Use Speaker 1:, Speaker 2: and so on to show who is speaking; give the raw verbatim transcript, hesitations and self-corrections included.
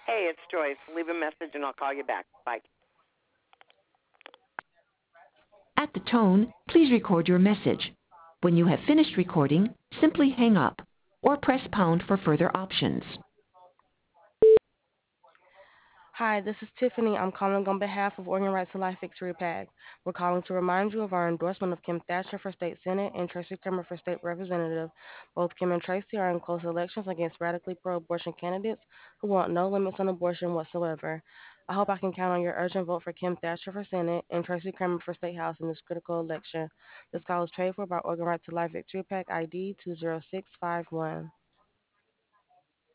Speaker 1: Hey, it's Joyce. Leave a message and I'll call you back. Bye.
Speaker 2: At the tone, please record your message. When you have finished recording, simply hang up or press pound for further options.
Speaker 3: Hi, this is Tiffany. I'm calling on behalf of Organ Right to Life Victory PAC. We're calling to remind you of our endorsement of Kim Thatcher for State Senate and Tracy Kramer for State Representative. Both Kim and Tracy are in close elections against radically pro abortion candidates who want no limits on abortion whatsoever. I hope I can count on your urgent vote for Kim Thatcher for Senate and Tracy Kramer for State House in this critical election. This call is paid for by Organ Right to Life Victory PAC I D two zero six five one.